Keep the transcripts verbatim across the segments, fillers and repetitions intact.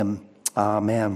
Amen.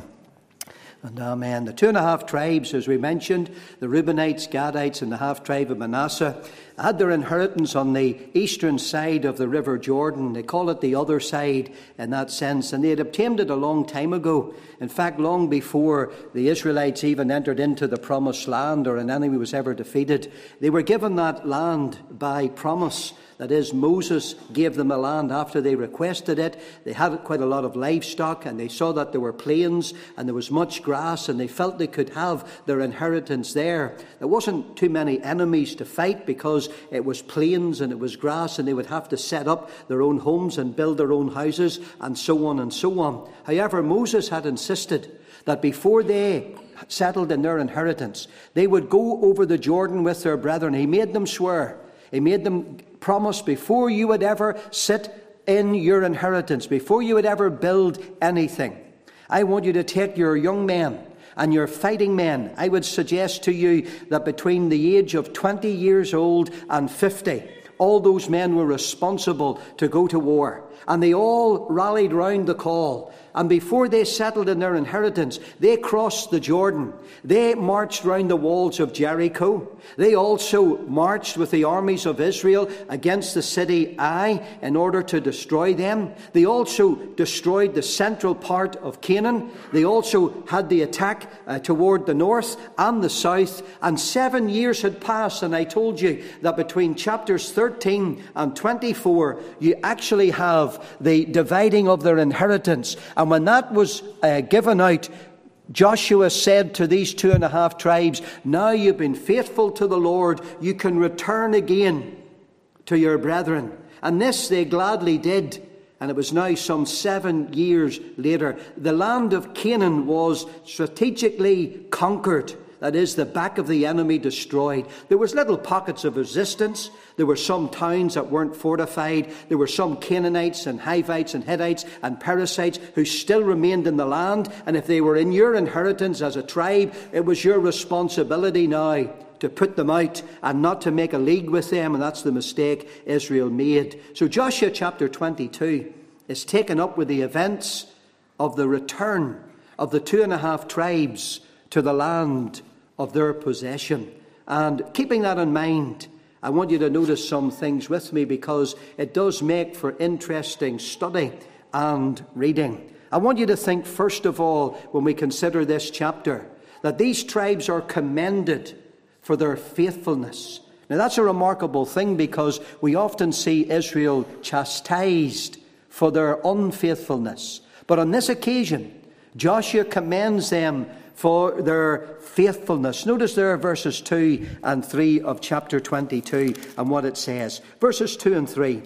And amen. The two and a half tribes, as we mentioned, the Reubenites, Gadites, and the half tribe of Manasseh, had their inheritance on the eastern side of the River Jordan. They call it the other side in that sense. And they had obtained it a long time ago. In fact, long before the Israelites even entered into the promised land or an enemy was ever defeated. They were given that land by promise. That is, Moses gave them a land after they requested it. They had quite a lot of livestock, and they saw that there were plains and there was much grass, and they felt they could have their inheritance there. There wasn't too many enemies to fight because it was plains and it was grass, and they would have to set up their own homes and build their own houses and so on and so on. However, Moses had insisted that before they settled in their inheritance, they would go over the Jordan with their brethren. He made them swear. He made them promise before you would ever sit in your inheritance, before you would ever build anything, I want you to take your young men and your fighting men. I would suggest to you that between the age of twenty years old and fifty, all those men were responsible to go to war. And they all rallied round the call. And before they settled in their inheritance, they crossed the Jordan. They marched round the walls of Jericho. They also marched with the armies of Israel against the city Ai in order to destroy them. They also destroyed the central part of Canaan. They also had the attack uh, toward the north and the south. And seven years had passed, and I told you that between chapters thirteen and twenty-four, you actually have the dividing of their inheritance. And when that was uh, given out, Joshua said to these two and a half tribes, now you've been faithful to the Lord, you can return again to your brethren. And this they gladly did. And it was now some seven years later. The land of Canaan was strategically conquered. That is, the back of the enemy destroyed. There was little pockets of resistance. There were some towns that weren't fortified. There were some Canaanites and Hivites and Hittites and Perizzites who still remained in the land. And if they were in your inheritance as a tribe, it was your responsibility now to put them out and not to make a league with them. And that's the mistake Israel made. So Joshua chapter twenty-two is taken up with the events of the return of the two and a half tribes to the land of their possession. And keeping that in mind, I want you to notice some things with me because it does make for interesting study and reading. I want you to think, first of all, when we consider this chapter, that these tribes are commended for their faithfulness. Now, that's a remarkable thing because we often see Israel chastised for their unfaithfulness. But on this occasion, Joshua commends them for their faithfulness. Notice there verses two and three of chapter twenty-two and what it says. Verses two and three.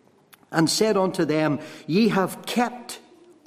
And said unto them, ye have kept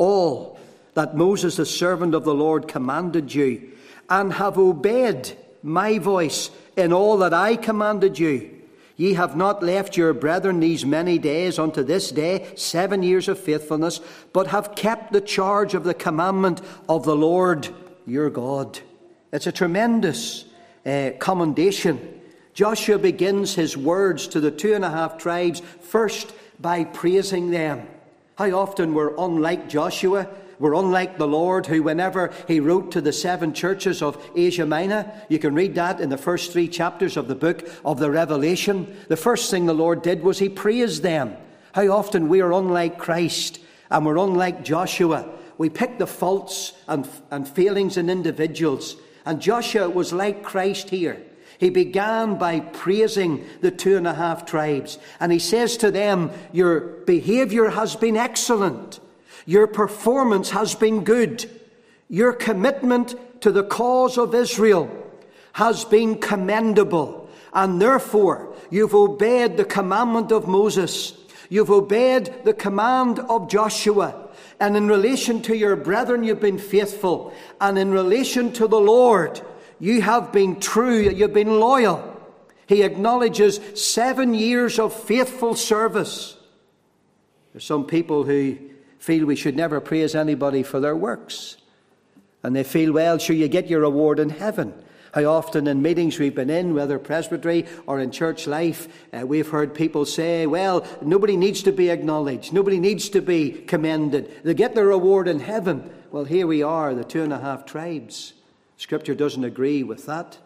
all that Moses the servant of the Lord commanded you, and have obeyed my voice in all that I commanded you. Ye have not left your brethren these many days unto this day, seven years of faithfulness, but have kept the charge of the commandment of the Lord your God. It's a tremendous uh, commendation. Joshua begins his words to the two and a half tribes first by praising them. How often we're unlike Joshua. We're unlike the Lord, who whenever he wrote to the seven churches of Asia Minor, you can read that in the first three chapters of the book of the Revelation. The first thing the Lord did was he praised them. How often we are unlike Christ and we're unlike Joshua. We pick the faults and, and failings in individuals. And Joshua was like Christ here. He began by praising the two and a half tribes. And he says to them, your behavior has been excellent. Your performance has been good. Your commitment to the cause of Israel has been commendable. And therefore, you've obeyed the commandment of Moses. You've obeyed the command of Joshua. And in relation to your brethren, you've been faithful. And in relation to the Lord, you have been true. You've been loyal. He acknowledges seven years of faithful service. There's some people who feel we should never praise anybody for their works. And they feel, well, sure, you get your reward in heaven. How often in meetings we've been in, whether presbytery or in church life, uh, we've heard people say, well, nobody needs to be acknowledged. Nobody needs to be commended. They get their reward in heaven. Well, here we are, the two and a half tribes. Scripture doesn't agree with that.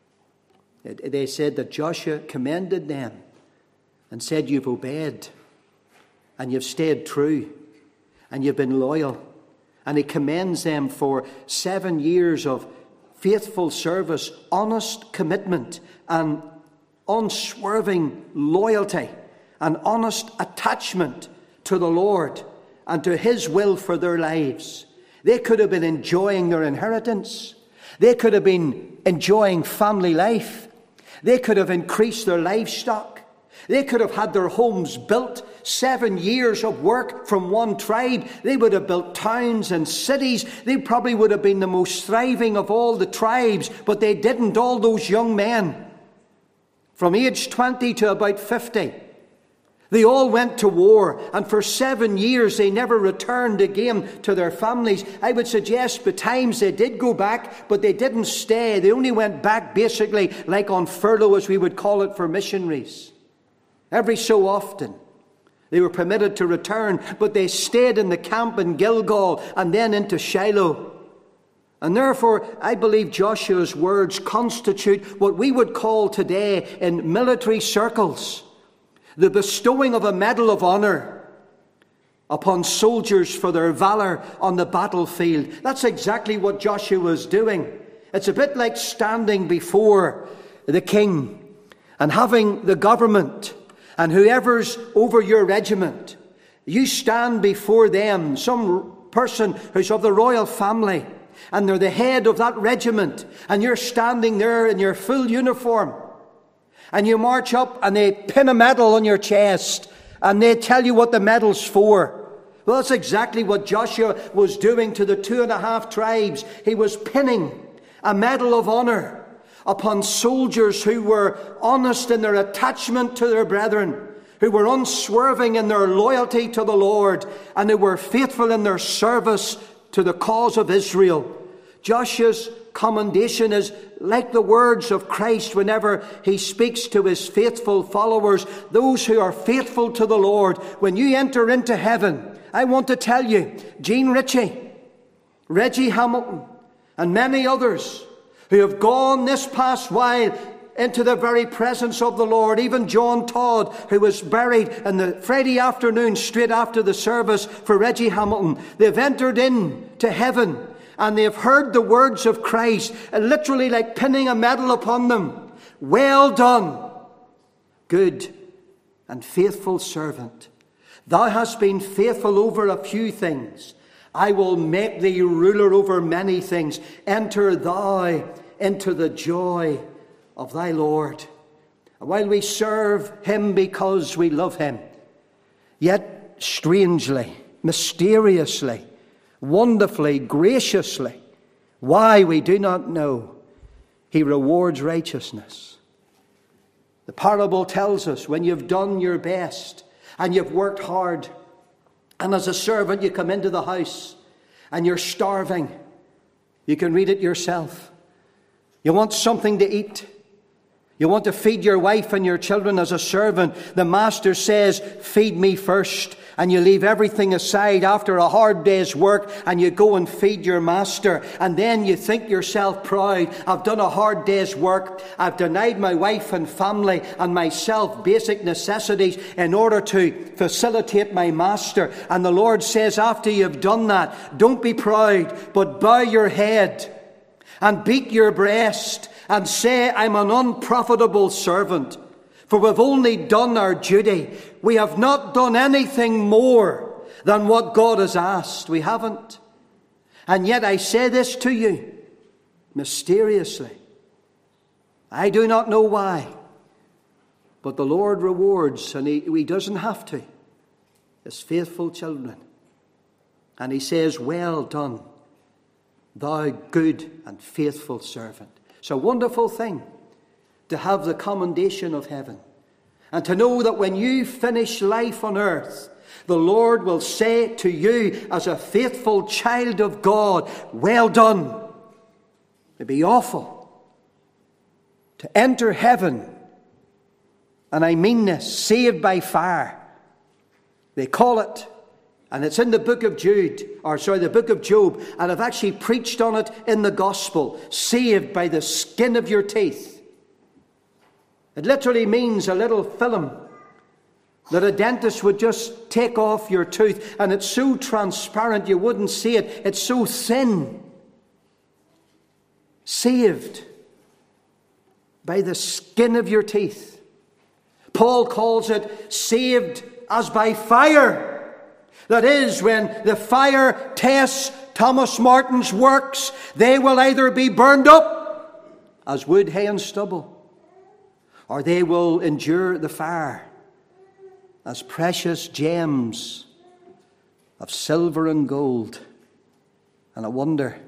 It, they said that Joshua commended them and said, you've obeyed and you've stayed true and you've been loyal. And he commends them for seven years of faithful service, honest commitment, and unswerving loyalty, and honest attachment to the Lord and to his will for their lives. They could have been enjoying their inheritance. They could have been enjoying family life. They could have increased their livestock. They could have had their homes built. Seven years of work from one tribe. They would have built towns and cities. They probably would have been the most thriving of all the tribes, but they didn't. All those young men, from age twenty to about fifty, they all went to war, and for seven years they never returned again to their families. I would suggest at times they did go back, but they didn't stay. They only went back basically like on furlough, as we would call it, for missionaries. Every so often they were permitted to return, but they stayed in the camp in Gilgal and then into Shiloh. And therefore, I believe Joshua's words constitute what we would call today in military circles the bestowing of a medal of honor upon soldiers for their valor on the battlefield. That's exactly what Joshua was doing. It's a bit like standing before the king and having the government and whoever's over your regiment. You stand before them, some person who's of the royal family, and they're the head of that regiment, and you're standing there in your full uniform. And you march up and they pin a medal on your chest and they tell you what the medal's for. Well, that's exactly what Joshua was doing to the two and a half tribes. He was pinning a medal of honor upon soldiers who were honest in their attachment to their brethren, who were unswerving in their loyalty to the Lord, and who were faithful in their service to the cause of Israel. Joshua's commendation is like the words of Christ whenever he speaks to his faithful followers, those who are faithful to the Lord. When you enter into heaven, I want to tell you, Gene Ritchie, Reggie Hamilton, and many others who have gone this past while into the very presence of the Lord, even John Todd, who was buried in the Friday afternoon straight after the service for Reggie Hamilton, they've entered into heaven. And they have heard the words of Christ, literally like pinning a medal upon them. Well done, good and faithful servant. Thou hast been faithful over a few things. I will make thee ruler over many things. Enter thou into the joy of thy Lord. And while we serve him because we love him, yet strangely, mysteriously, wonderfully, graciously, why we do not know, he rewards righteousness. The parable tells us when you've done your best and you've worked hard, and as a servant you come into the house and you're starving, you can read it yourself. You want something to eat. You want to feed your wife and your children as a servant. The master says, feed me first. And you leave everything aside after a hard day's work and you go and feed your master. And then you think yourself proud. I've done a hard day's work. I've denied my wife and family and myself basic necessities in order to facilitate my master. And the Lord says, after you've done that, don't be proud, but bow your head and beat your breast and say, I'm an unprofitable servant. For we've only done our duty. We have not done anything more than what God has asked. We haven't. And yet I say this to you, mysteriously. I do not know why. But the Lord rewards, and he, he doesn't have to, his faithful children. And he says, well done, thou good and faithful servant. It's a wonderful thing to have the commendation of heaven. And to know that when you finish life on earth, the Lord will say to you as a faithful child of God, well done. It'd be awful to enter heaven, and I mean this, saved by fire. They call it And it's in the book of Jude, or sorry, the book of Job, and I've actually preached on it in the gospel. Saved by the skin of your teeth. It literally means a little film that a dentist would just take off your tooth, and it's so transparent you wouldn't see it. It's so thin. Saved by the skin of your teeth. Paul calls it saved as by fire. That is, when the fire tests Thomas Martin's works, they will either be burned up as wood, hay and stubble, or they will endure the fire as precious gems of silver and gold. And I wonder,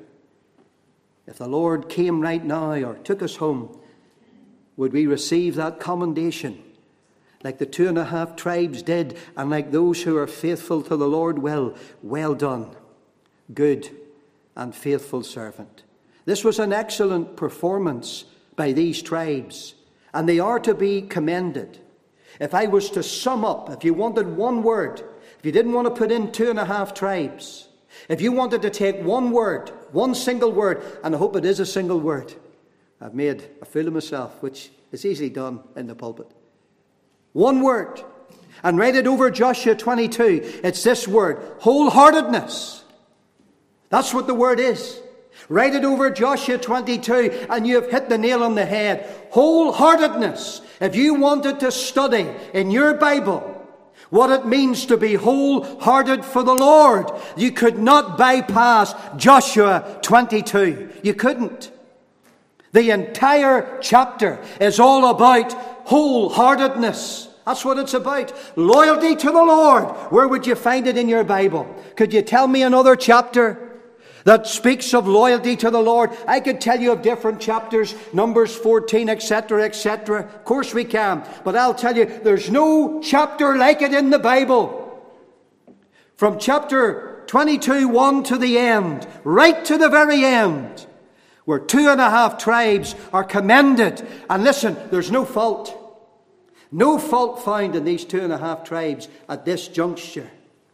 if the Lord came right now or took us home, would we receive that commendation like the two and a half tribes did, and like those who are faithful to the Lord will? Well done, good and faithful servant. This was an excellent performance by these tribes, and they are to be commended. If I was to sum up, if you wanted one word, if you didn't want to put in two and a half tribes, if you wanted to take one word, one single word, and I hope it is a single word, I've made a fool of myself, which is easily done in the pulpit. One word. And write it over Joshua twenty-two. It's this word, wholeheartedness. That's what the word is. Write it over Joshua twenty-two and you have hit the nail on the head. Wholeheartedness. If you wanted to study in your Bible what it means to be wholehearted for the Lord, you could not bypass Joshua twenty-two. You couldn't. The entire chapter is all about wholeheartedness. That's what it's about. Loyalty to the Lord. Where would you find it in your Bible? Could you tell me another chapter that speaks of loyalty to the Lord? I could tell you of different chapters, Numbers fourteen, et cetera, et cetera. Of course we can. But I'll tell you, there's no chapter like it in the Bible. From chapter twenty-two, one to the end, right to the very end, where two and a half tribes are commended. And listen, there's no fault. No fault found in these two and a half tribes at this juncture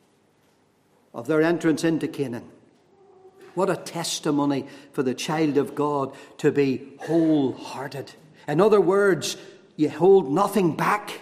of their entrance into Canaan. What a testimony for the child of God to be wholehearted. In other words, you hold nothing back.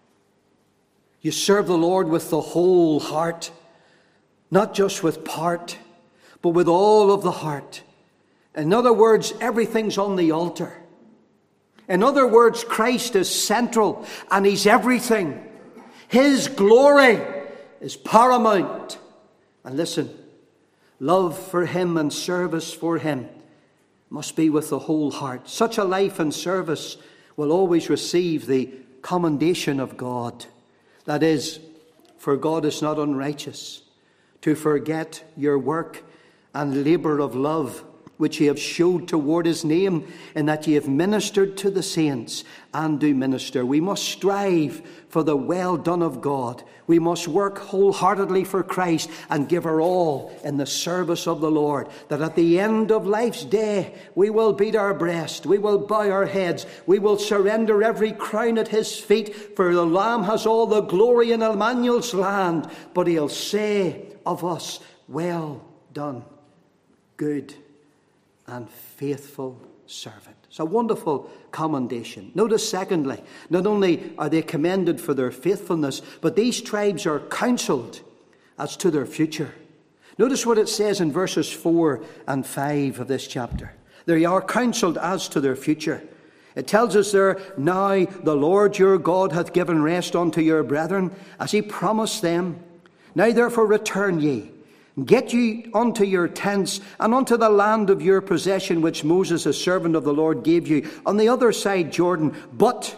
You serve the Lord with the whole heart. Not just with part, but with all of the heart. In other words, everything's on the altar. In other words, Christ is central and He's everything. His glory is paramount. And listen, love for Him and service for Him must be with the whole heart. Such a life and service will always receive the commendation of God. That is, for God is not unrighteous to forget your work and labour of love, which ye have showed toward His name, in that ye have ministered to the saints and do minister. We must strive for the well done of God. We must work wholeheartedly for Christ and give our all in the service of the Lord, that at the end of life's day we will beat our breast, we will bow our heads, we will surrender every crown at His feet, for the Lamb has all the glory in Emmanuel's land. But He'll say of us, well done, good and faithful servant. It's a wonderful commendation. Notice, secondly, not only are they commended for their faithfulness, but these tribes are counselled as to their future. Notice what it says in verses four and five of this chapter. They are counselled as to their future. It tells us there, now the Lord your God hath given rest unto your brethren, as He promised them. Now therefore return ye, get ye unto your tents, and unto the land of your possession, which Moses, the servant of the Lord, gave you on the other side Jordan. But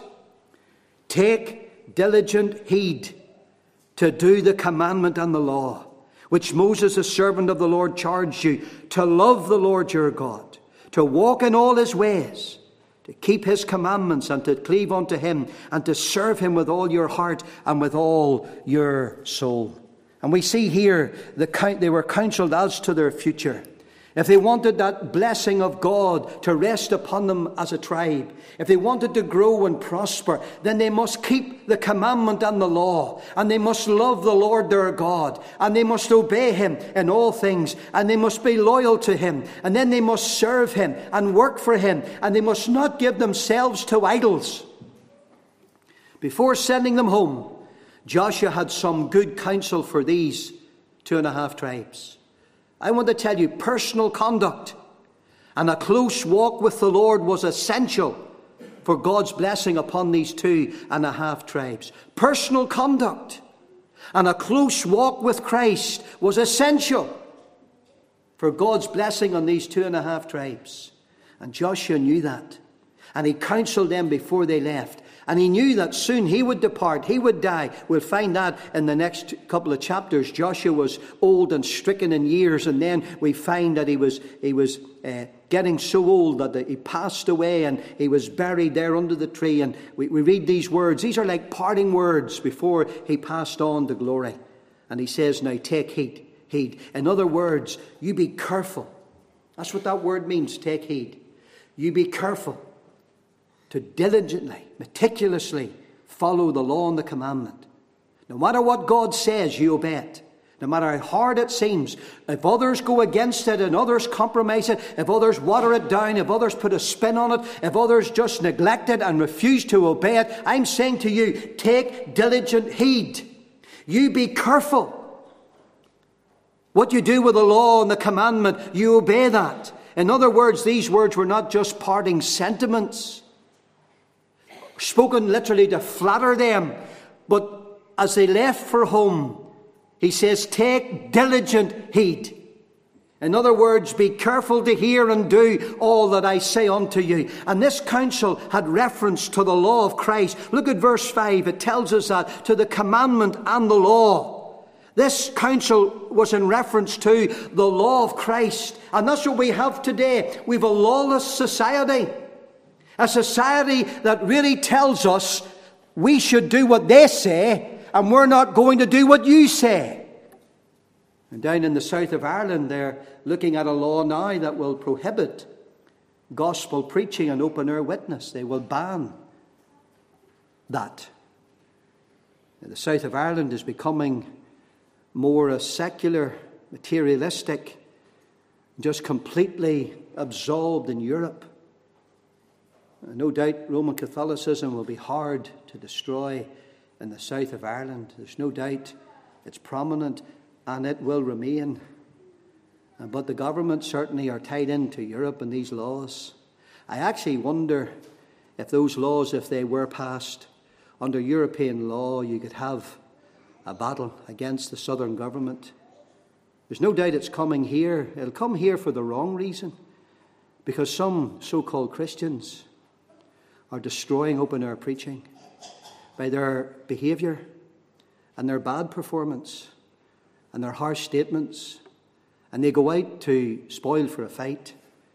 take diligent heed to do the commandment and the law, which Moses, the servant of the Lord, charged you, to love the Lord your God, to walk in all His ways, to keep His commandments, and to cleave unto Him, and to serve Him with all your heart and with all your soul. And we see here the, they were counselled as to their future. if they wanted that blessing of God to rest upon them as a tribe, if they wanted to grow and prosper, then they must keep the commandment and the law, and they must love the Lord their God, and they must obey him in all things, and they must be loyal to him, and then they must serve him and work for him, and they must not give themselves to idols. Before sending them home, Joshua had some good counsel for these two and a half tribes. I want to tell you, personal conduct and a close walk with the Lord was essential for God's blessing upon these two and a half tribes. Personal conduct and a close walk with Christ was essential for God's blessing on these two and a half tribes. And Joshua knew that. And he counseled them before they left. And he knew that soon he would depart, he would die. We'll find that in the next couple of chapters. Joshua was old and stricken in years, and then we find that he was he was uh, getting so old that he passed away, and he was buried there under the tree. And we, we read these words. These are like parting words before he passed on to glory. And he says, now take heed. heed. In other words, you be careful. That's what that word means, take heed. You be careful to diligently, meticulously follow the law and the commandment. No matter what God says, you obey it. No matter how hard it seems, if others go against it and others compromise it, if others water it down, if others put a spin on it, if others just neglect it and refuse to obey it, I'm saying to you, take diligent heed. You be careful. What you do with the law and the commandment, you obey that. In other words, these words were not just parting sentiments, spoken literally to flatter them, but as they left for home, he says, take diligent heed. In other words, be careful to hear and do all that I say unto you. And this counsel had reference to the law of Christ. Look at verse five. It tells us that, to the commandment and the law. This counsel was in reference to the law of Christ. And that's what we have today. We have a lawless society. A society that really tells us we should do what they say and we're not going to do what you say. And down in the south of Ireland, they're looking at a law now that will prohibit gospel preaching and open-air witness. They will ban that. And the south of Ireland is becoming more a secular, materialistic, just completely absorbed in Europe. No doubt Roman Catholicism will be hard to destroy in the south of Ireland. There's no doubt it's prominent and it will remain. But the government certainly are tied into Europe and these laws. I actually wonder if those laws, if they were passed under European law, you could have a battle against the southern government. There's no doubt it's coming here. It'll come here for the wrong reason, because some so-called Christians are destroying open-air preaching by their behaviour and their bad performance and their harsh statements. And they go out to spoil for a fight,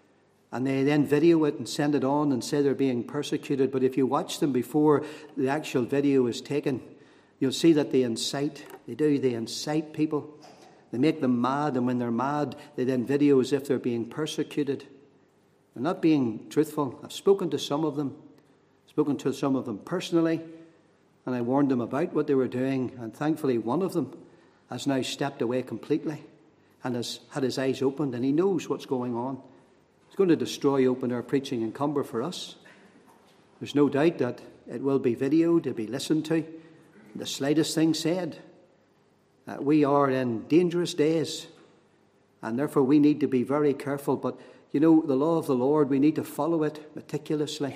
and they then video it and send it on and say they're being persecuted. But if you watch them before the actual video is taken, you'll see that they incite. They do. They incite people. They make them mad, and when they're mad, they then video as if they're being persecuted. They're not being truthful. I've spoken to some of them. spoken to some of them personally, and I warned them about what they were doing, and thankfully one of them has now stepped away completely and has had his eyes opened, and he knows what's going on. It's going to destroy open-air preaching in Cumber for us. There's no doubt that it will be videoed, it'll be listened to, the slightest thing said. Uh, we are in dangerous days, and therefore we need to be very careful. But, you know, the law of the Lord, we need to follow it meticulously.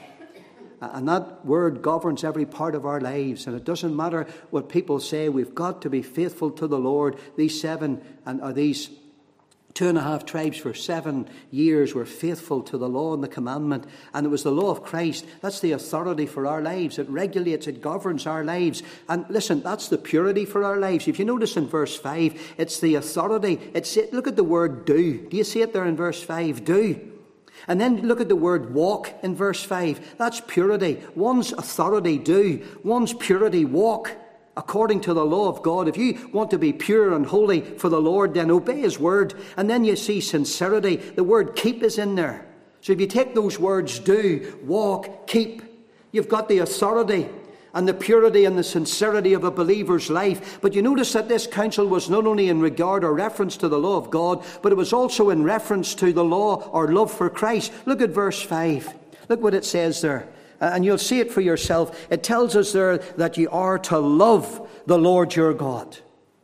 And that word governs every part of our lives. And it doesn't matter what people say. We've got to be faithful to the Lord. These seven, and or these two and a half tribes for seven years were faithful to the law and the commandment. And it was the law of Christ. That's the authority for our lives. It regulates, it governs our lives. And listen, that's the purity for our lives. If you notice in verse five, it's the authority. It's it, look at the word do. Do you see it there in verse five? Do. And then look at the word walk in verse five. That's purity. One's authority, do. One's purity, walk. according to the law of God. If you want to be pure and holy for the Lord, then obey his word. And then you see sincerity. The word keep is in there. So if you take those words, do, walk, keep, you've got the authority and the purity and the sincerity of a believer's life. But you notice that this counsel was not only in regard or reference to the law of God, but it was also in reference to the law or love for Christ. Look at verse five. Look what it says there. And you'll see it for yourself. It tells us there that you are to love the Lord your God.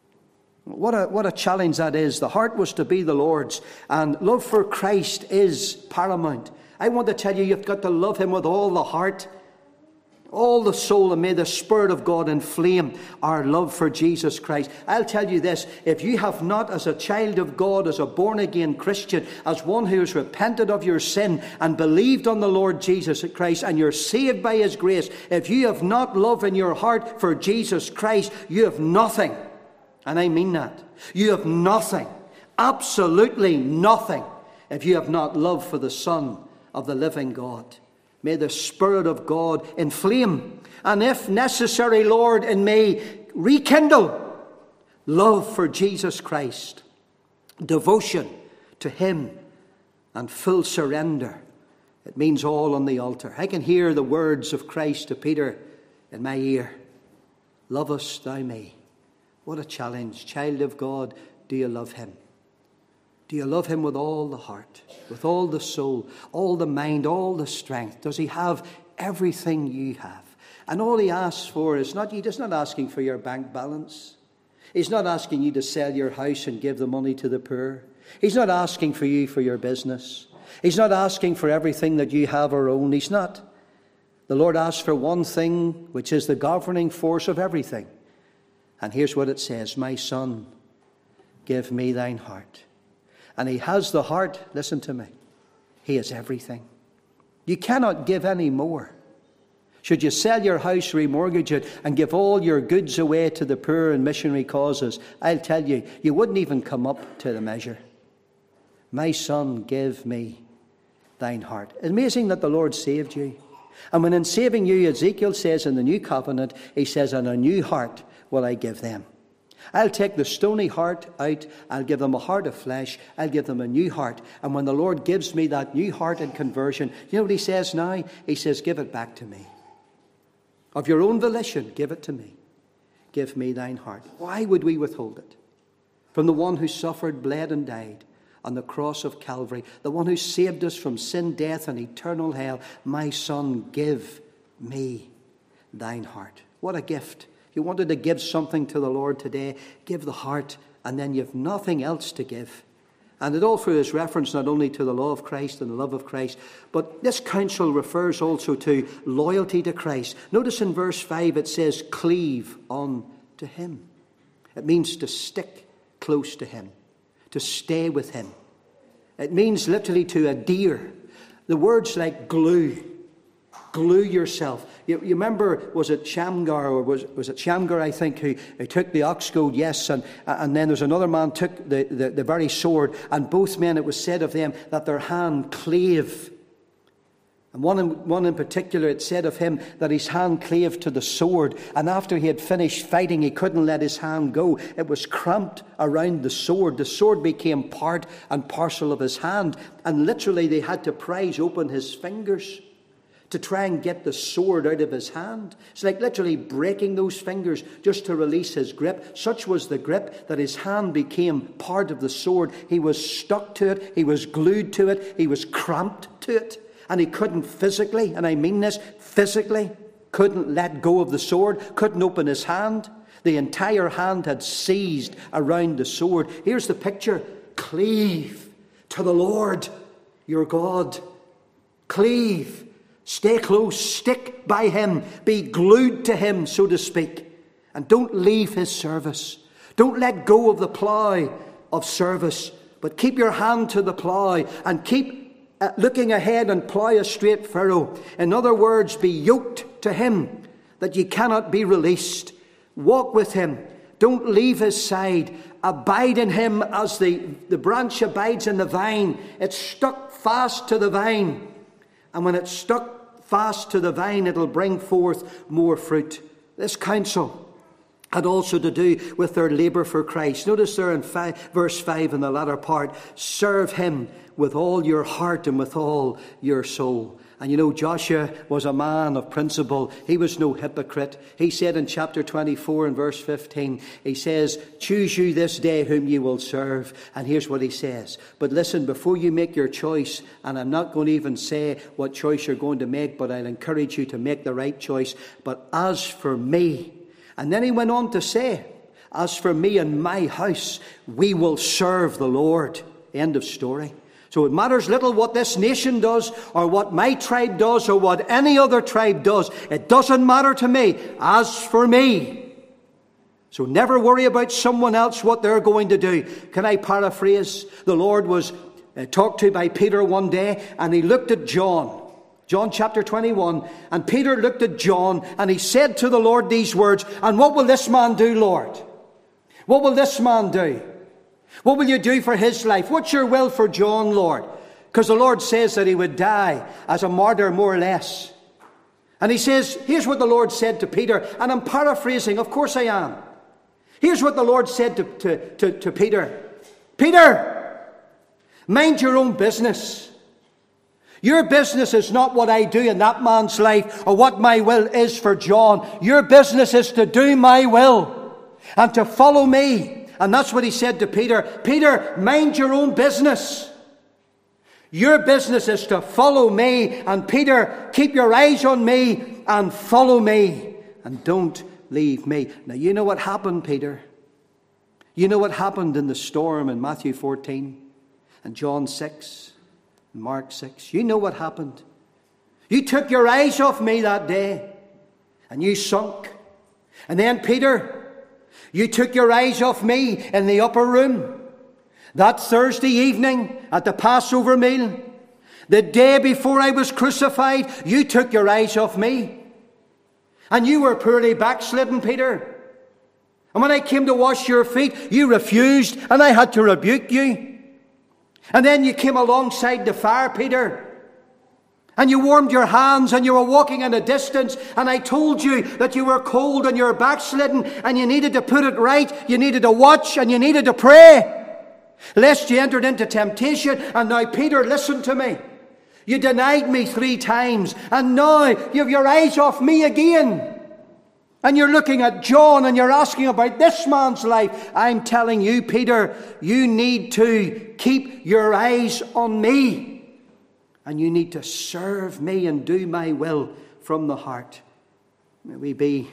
What a, what a challenge that is. The heart was to be the Lord's, and love for Christ is paramount. I want to tell you, you've got to love him with all the heart, all the soul, and may the Spirit of God inflame our love for Jesus Christ. I'll tell you this, if you have not, as a child of God, as a born-again Christian, as one who has repented of your sin and believed on the Lord Jesus Christ, and you're saved by his grace, if you have not love in your heart for Jesus Christ, you have nothing. And I mean that. You have nothing, absolutely nothing, if you have not love for the Son of the living God. May the Spirit of God inflame, and if necessary, Lord, in me, rekindle love for Jesus Christ, devotion to him, and full surrender. It means all on the altar. I can hear the words of Christ to Peter in my ear. Lovest thou me? What a challenge. Child of God, do you love him? Do you love him with all the heart, with all the soul, all the mind, all the strength? Does he have everything you have? And all he asks for is not, he's not asking for your bank balance. He's not asking you to sell your house and give the money to the poor. He's not asking for you for your business. He's not asking for everything that you have or own. He's not. The Lord asks for one thing, which is the governing force of everything. And here's what it says, my son, give me thine heart. And he has the heart, listen to me, he has everything. You cannot give any more. Should you sell your house, remortgage it, and give all your goods away to the poor and missionary causes, I'll tell you, you wouldn't even come up to the measure. My son, give me thine heart. It's amazing that the Lord saved you. And when in saving you, Ezekiel says in the new covenant, he says, and a new heart will I give them. I'll take the stony heart out. I'll give them a heart of flesh. I'll give them a new heart. And when the Lord gives me that new heart in conversion, you know what he says now? He says, give it back to me. Of your own volition, give it to me. Give me thine heart. Why would we withhold it? From the one who suffered, bled, and died on the cross of Calvary, the one who saved us from sin, death, and eternal hell. My son, give me thine heart. What a gift. If you wanted to give something to the Lord today, give the heart, and then you have nothing else to give. And it all through his reference not only to the law of Christ and the love of Christ, but this counsel refers also to loyalty to Christ. Notice in verse five it says, cleave on to him. It means to stick close to him, to stay with him. It means literally to adhere. The words like glue. Glue yourself. You, you remember, was it Shamgar, or was, was it Shamgar, I think, who, who took the ox goad, yes, and, and then there's another man took the, the, the very sword, and both men, it was said of them that their hand clave. And one in, one in particular, it said of him that his hand clave to the sword, and after he had finished fighting, he couldn't let his hand go. It was cramped around the sword. The sword became part and parcel of his hand, and literally they had to prise open his fingers to try and get the sword out of his hand. It's like literally breaking those fingers just to release his grip. Such was the grip that his hand became part of the sword. He was stuck to it. He was glued to it. He was cramped to it. And he couldn't physically, and I mean this, physically, couldn't let go of the sword, couldn't open his hand. The entire hand had seized around the sword. Here's the picture. Cleave to the Lord your God. Cleave. Stay close, stick by him, be glued to him, so to speak. And don't leave his service. Don't let go of the plough of service, but keep your hand to the plough and keep uh, looking ahead and plough a straight furrow. In other words, be yoked to him, that you cannot be released. Walk with him. Don't leave his side. Abide in him as the, the branch abides in the vine. It's stuck fast to the vine. And when it's stuck fast to the vine, it'll bring forth more fruit. This counsel had also to do with their labour for Christ. Notice there in five, verse five in the latter part, serve him with all your heart and with all your soul. And you know, Joshua was a man of principle. He was no hypocrite. He said in chapter twenty-four and verse fifteen, he says, choose you this day whom you will serve. And here's what he says. But listen, before you make your choice, and I'm not going to even say what choice you're going to make, but I'll encourage you to make the right choice. But as for me, and then he went on to say, as for me and my house, we will serve the Lord. End of story. So it matters little what this nation does, or what my tribe does, or what any other tribe does. It doesn't matter to me. As for me. So never worry about someone else, what they're going to do. Can I paraphrase? The Lord was uh, talked to by Peter one day, and he looked at John. John chapter twenty-one. And Peter looked at John, and he said to the Lord these words, and what will this man do, Lord? What will this man do? What will you do for his life? What's your will for John, Lord? Because the Lord says that he would die as a martyr, more or less. And he says, here's what the Lord said to Peter. And I'm paraphrasing, of course I am. Here's what the Lord said to, to, to, to Peter. Peter, mind your own business. Your business is not what I do in that man's life, or what my will is for John. Your business is to do my will and to follow me. And that's what he said to Peter. Peter, mind your own business. Your business is to follow me. And Peter, keep your eyes on me and follow me. And don't leave me. Now, you know what happened, Peter? You know what happened in the storm in Matthew fourteen and John six and Mark six. You know what happened. You took your eyes off me that day and you sunk. And then, Peter, you took your eyes off me in the upper room that Thursday evening at the Passover meal. The day before I was crucified, you took your eyes off me. And you were poorly backslidden, Peter. And when I came to wash your feet, you refused, and I had to rebuke you. And then you came alongside the fire, Peter. And you warmed your hands, and you were walking in a distance, and I told you that you were cold and you were backslidden, and you needed to put it right, you needed to watch, and you needed to pray, lest you entered into temptation. And now, Peter, listen to me. You denied me three times, and now you have your eyes off me again. And you're looking at John, and you're asking about this man's life. I'm telling you, Peter, you need to keep your eyes on me. And you need to serve me and do my will from the heart. May we be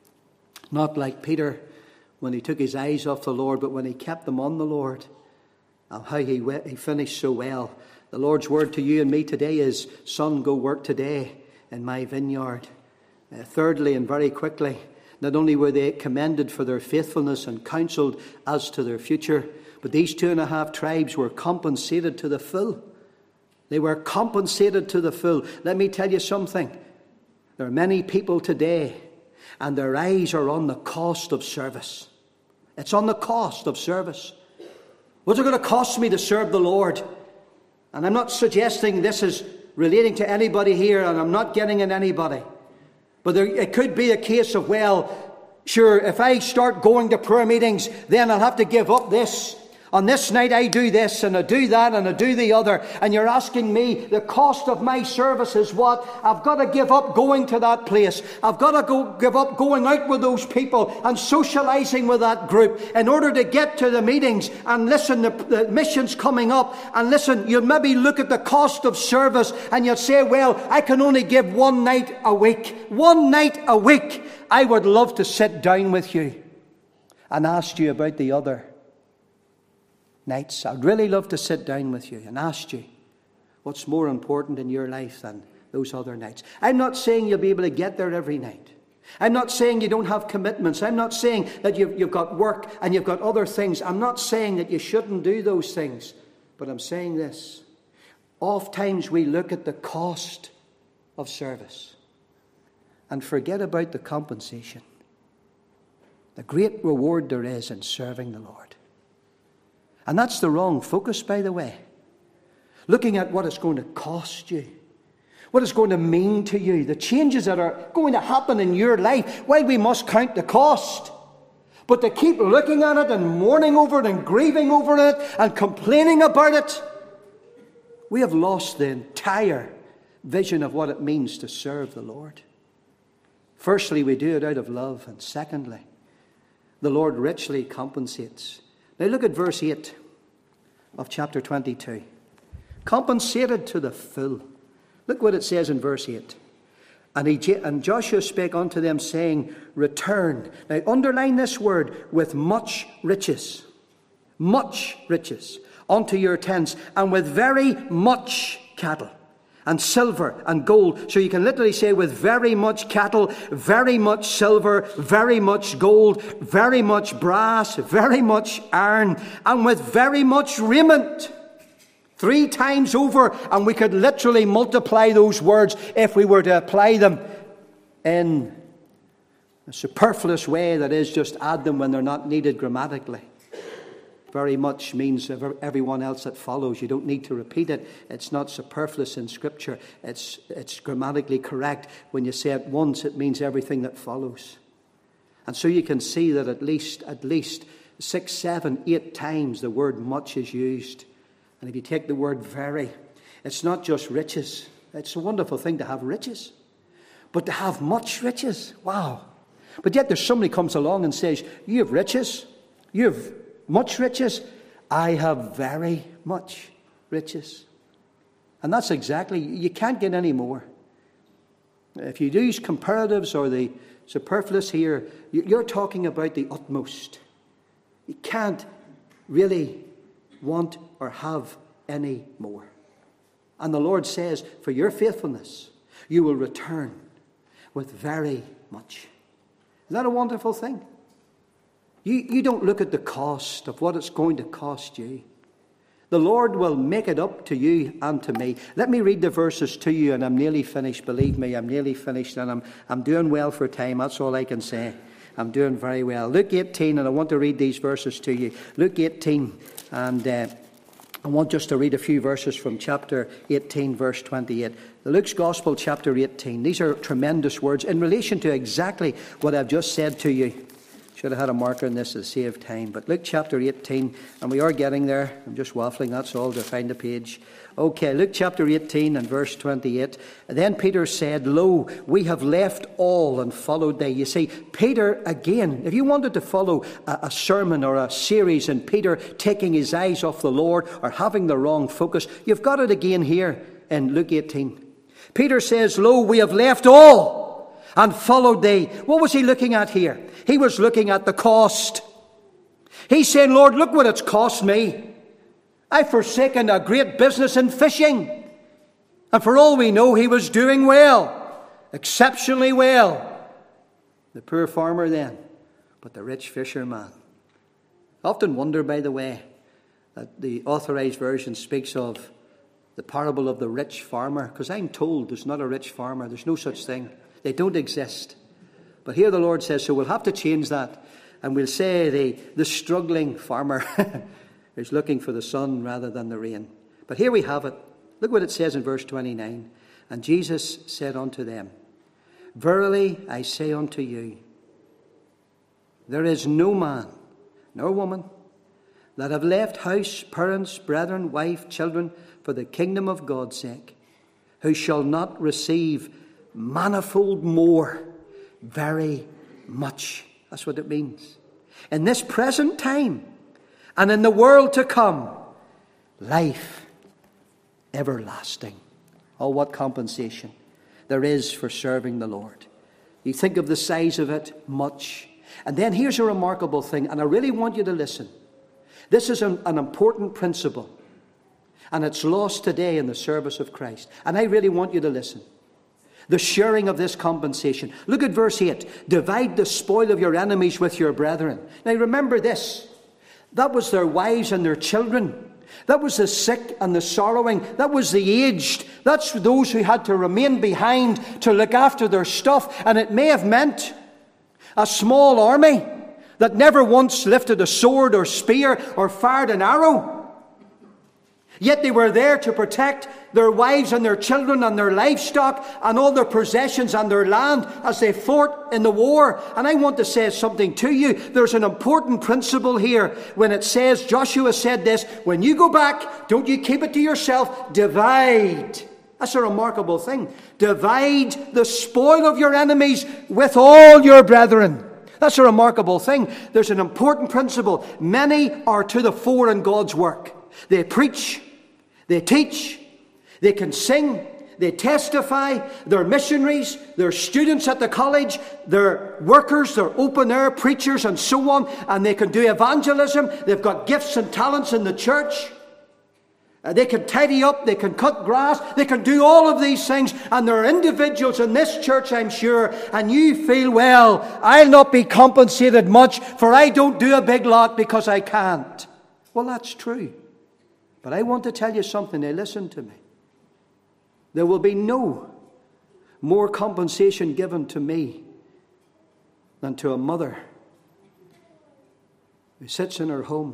not like Peter when he took his eyes off the Lord, but when he kept them on the Lord. And how he, he finished so well. The Lord's word to you and me today is, son, go work today in my vineyard. Uh, thirdly, and very quickly, not only were they commended for their faithfulness and counselled as to their future, but these two and a half tribes were compensated to the full. They were compensated to the full. Let me tell you something. There are many people today, and their eyes are on the cost of service. It's on the cost of service. What's it going to cost me to serve the Lord? And I'm not suggesting this is relating to anybody here, and I'm not getting at anybody. But there, it could be a case of, well, sure, if I start going to prayer meetings, then I'll have to give up this. On this night I do this, and I do that, and I do the other. And you're asking me, the cost of my service is what? I've got to give up going to that place. I've got to go give up going out with those people and socializing with that group in order to get to the meetings. And listen, the, the mission's coming up. And listen, you'll maybe look at the cost of service and you'll say, well, I can only give one night a week. One night a week. I would love to sit down with you and ask you about the other nights. I'd really love to sit down with you and ask you what's more important in your life than those other nights. I'm not saying you'll be able to get there every night. I'm not saying you don't have commitments. I'm not saying that you've, you've got work and you've got other things. I'm not saying that you shouldn't do those things. But I'm saying this. Oftentimes we look at the cost of service and forget about the compensation. The great reward there is in serving the Lord. And that's the wrong focus, by the way. Looking at what it's going to cost you, what it's going to mean to you, the changes that are going to happen in your life. Well, we must count the cost. But to keep looking at it and mourning over it and grieving over it and complaining about it, we have lost the entire vision of what it means to serve the Lord. Firstly, we do it out of love. And secondly, the Lord richly compensates. Now look at verse eight of chapter twenty-two. Compensated to the full. Look what it says in verse eight. And, he, and Joshua spake unto them, saying, return. Now underline this word, with much riches. Much riches. Unto your tents, and with very much cattle, and silver, and gold. So you can literally say with very much cattle, very much silver, very much gold, very much brass, very much iron, and with very much raiment. Three times over, and we could literally multiply those words if we were to apply them in a superfluous way, that is, just add them when they're not needed grammatically. Very much means everyone else that follows. You don't need to repeat it. It's not superfluous in Scripture. It's, it's grammatically correct. When you say it once, it means everything that follows. And so you can see that at least, at least six, seven, eight times the word much is used. And if you take the word very, it's not just riches. It's a wonderful thing to have riches. But to have much riches, wow. But yet there's somebody comes along and says, you have riches? You have much riches? I have very much riches. And that's exactly, you can't get any more. If you use comparatives or the superfluous here, you're talking about the utmost. You can't really want or have any more. And the Lord says, for your faithfulness, you will return with very much. Isn't that a wonderful thing? You, you don't look at the cost of what it's going to cost you. The Lord will make it up to you and to me. Let me read the verses to you, and I'm nearly finished. Believe me, I'm nearly finished, and I'm, I'm doing well for time. That's all I can say. I'm doing very well. Luke eighteen, and I want to read these verses to you. Luke eighteen, and uh, I want just to read a few verses from chapter eighteen, verse twenty-eight. Luke's Gospel, chapter eighteen. These are tremendous words in relation to exactly what I've just said to you. Should have had a marker in this to save time. But Luke chapter eighteen, and we are getting there. I'm just waffling, that's all, to find the page. Okay, Luke chapter eighteen and verse twenty-eight. Then Peter said, lo, we have left all and followed thee. You see, Peter, again, if you wanted to follow a, a sermon or a series in Peter taking his eyes off the Lord or having the wrong focus, you've got it again here in Luke eighteen. Peter says, lo, we have left all and followed thee. What was he looking at here? He was looking at the cost. He's saying, Lord, look what it's cost me. I've forsaken a great business in fishing. And for all we know, he was doing well, exceptionally well. The poor farmer then, but the rich fisherman. I often wonder, by the way, that the Authorized Version speaks of the parable of the rich farmer, because I'm told there's not a rich farmer. There's no such thing. They don't exist. But here the Lord says, so we'll have to change that. And we'll say the, the struggling farmer is looking for the sun rather than the rain. But here we have it. Look what it says in verse twenty-nine. And Jesus said unto them, verily I say unto you, there is no man nor woman that have left house, parents, brethren, wife, children, for the kingdom of God's sake, who shall not receive manifold more, very much. That's what it means. In this present time, and in the world to come, life everlasting. Oh, what compensation there is for serving the Lord. You think of the size of it, much. And then here's a remarkable thing, and I really want you to listen. This is an, an important principle, and it's lost today in the service of Christ. And I really want you to listen. The sharing of this compensation. Look at verse eight. Divide the spoil of your enemies with your brethren. Now remember this. That was their wives and their children. That was the sick and the sorrowing. That was the aged. That's those who had to remain behind to look after their stuff. And it may have meant a small army that never once lifted a sword or spear or fired an arrow. Yet they were there to protect their wives and their children and their livestock and all their possessions and their land as they fought in the war. And I want to say something to you. There's an important principle here when it says, Joshua said this, when you go back, don't you keep it to yourself, divide. That's a remarkable thing. Divide the spoil of your enemies with all your brethren. That's a remarkable thing. There's an important principle. Many are to the fore in God's work. They preach, they teach, they can sing, they testify, they're missionaries, they're students at the college, they're workers, they're open-air preachers and so on, and they can do evangelism. They've got gifts and talents in the church. Uh, they can tidy up, they can cut grass, they can do all of these things, and there are individuals in this church, I'm sure, and you feel, well, I'll not be compensated much, for I don't do a big lot because I can't. Well, that's true. But I want to tell you something. Now listen to me. There will be no more compensation given to me than to a mother who sits in her home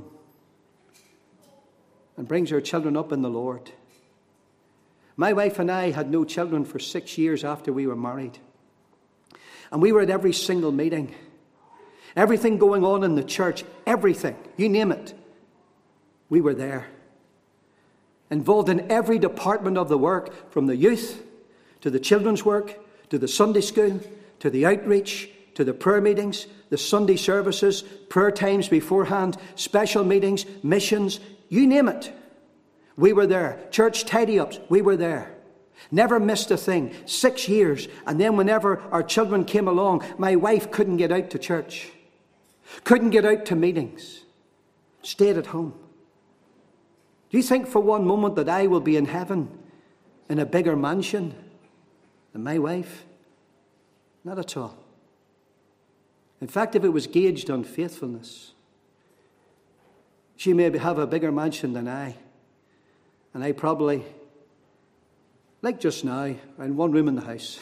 and brings her children up in the Lord. My wife and I had no children for six years after we were married. And we were at every single meeting. Everything going on in the church, everything, you name it, we were there. Involved in every department of the work, from the youth to the children's work, to the Sunday school, to the outreach, to the prayer meetings, the Sunday services, prayer times beforehand, special meetings, missions, you name it. We were there. Church tidy-ups, we were there. Never missed a thing. Six years. And then whenever our children came along, my wife couldn't get out to church. Couldn't get out to meetings. Stayed at home. Do you think for one moment that I will be in heaven in a bigger mansion than my wife? Not at all. In fact, if it was gauged on faithfulness, she may have a bigger mansion than I. And I probably, like just now, in one room in the house.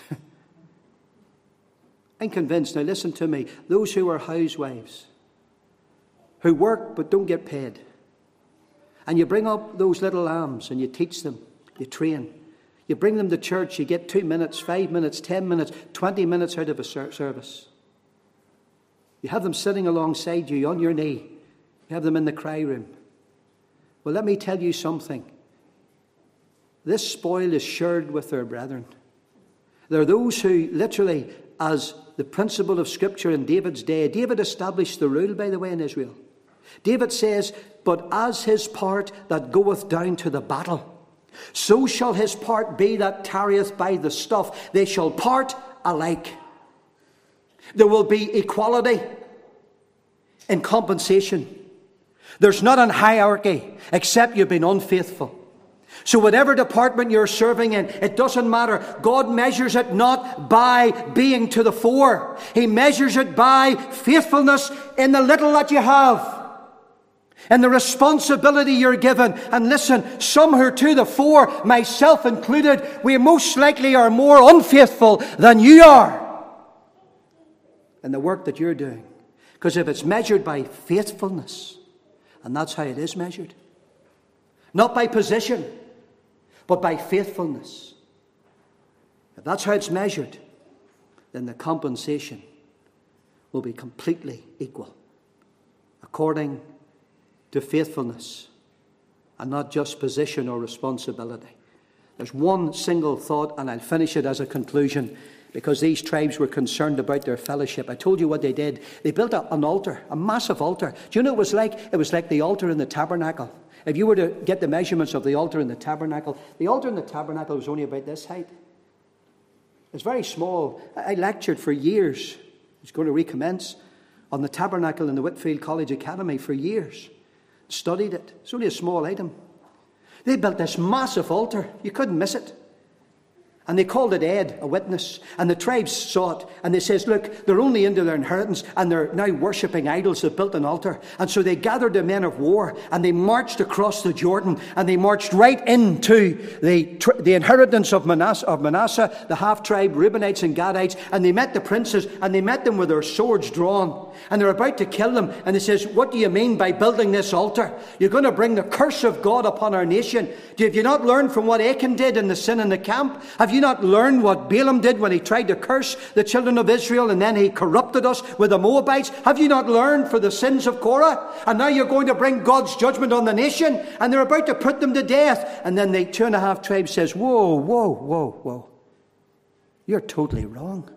I'm convinced, now listen to me, those who are housewives, who work but don't get paid, and you bring up those little lambs and you teach them, you train. You bring them to church, you get two minutes, five minutes, ten minutes, twenty minutes out of a service. You have them sitting alongside you on your knee. You have them in the cry room. Well, let me tell you something. This spoil is shared with their brethren. There are those who literally, as the principle of Scripture in David's day, David established the rule, by the way, in Israel. David says, but as his part that goeth down to the battle, so shall his part be that tarrieth by the stuff. They shall part alike. There will be equality in compensation. There's not a hierarchy, except you've been unfaithful. So whatever department you're serving in, it doesn't matter. God measures it not by being to the fore. He measures it by faithfulness in the little that you have. And the responsibility you're given. And listen, some who are to the fore, myself included, we most likely are more unfaithful than you are in the work that you're doing. Because if it's measured by faithfulness, and that's how it is measured, not by position, but by faithfulness. If that's how it's measured, then the compensation will be completely equal, according to faithfulness, and not just position or responsibility. There's one single thought, and I'll finish it as a conclusion, because these tribes were concerned about their fellowship. I told you what they did. They built a, an altar, a massive altar. Do you know what it was like? It was like the altar in the tabernacle. If you were to get the measurements of the altar in the tabernacle, the altar in the tabernacle was only about this height. It's very small. I lectured for years. It's going to recommence on the tabernacle in the Whitfield College Academy for years. Studied it. It's only a small item. They built this massive altar. You couldn't miss it. And they called it Ed, a witness. And the tribes saw it. And they says, look, they're only into their inheritance. And they're now worshipping idols. They've built an altar. And so they gathered the men of war. And they marched across the Jordan. And they marched right into the, the inheritance of Manasseh, of Manasseh, the half-tribe, Reubenites and Gadites. And they met the princes. And they met them with their swords drawn. And they're about to kill them. And they says, what do you mean by building this altar? You're going to bring the curse of God upon our nation. Have you not learned from what Achan did in the sin in the camp? Have you not learned what Balaam did when he tried to curse the children of Israel and then he corrupted us with the Moabites? Have you not learned for the sins of Korah? And now you're going to bring God's judgment on the nation, and they're about to put them to death. And then the two and a half tribes says, whoa, whoa, whoa, whoa. You're totally wrong.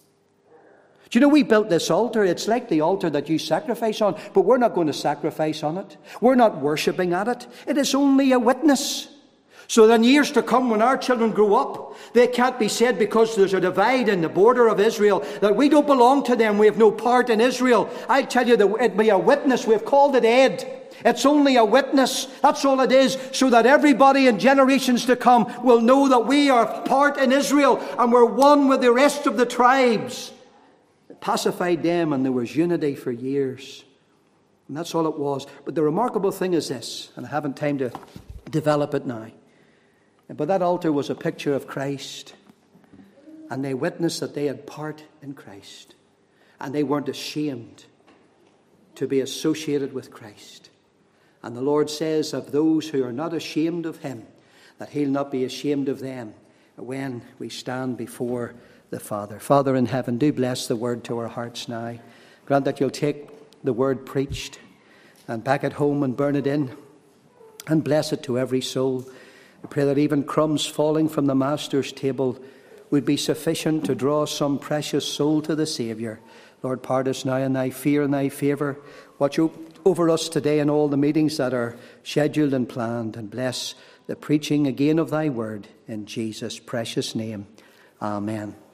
Do you know, we built this altar. It's like the altar that you sacrifice on, but we're not going to sacrifice on it. We're not worshipping at it. It is only a witness. So that in years to come, when our children grow up, they can't be said, because there's a divide in the border of Israel, that we don't belong to them. We have no part in Israel. I tell you, that it'd be a witness. We've called it Ed. It's only a witness. That's all it is. So that everybody in generations to come will know that we are part in Israel and we're one with the rest of the tribes. It pacified them, and there was unity for years. And that's all it was. But the remarkable thing is this, and I haven't time to develop it now. But that altar was a picture of Christ. And they witnessed that they had part in Christ. And they weren't ashamed to be associated with Christ. And the Lord says of those who are not ashamed of him, that he'll not be ashamed of them when we stand before the Father. Father in heaven, do bless the word to our hearts now. Grant that you'll take the word preached and back at home and burn it in and bless it to every soul. I pray that even crumbs falling from the Master's table would be sufficient to draw some precious soul to the Saviour. Lord, part us now in thy fear and thy favour. Watch over us today in all the meetings that are scheduled and planned, and bless the preaching again of thy word in Jesus' precious name. Amen.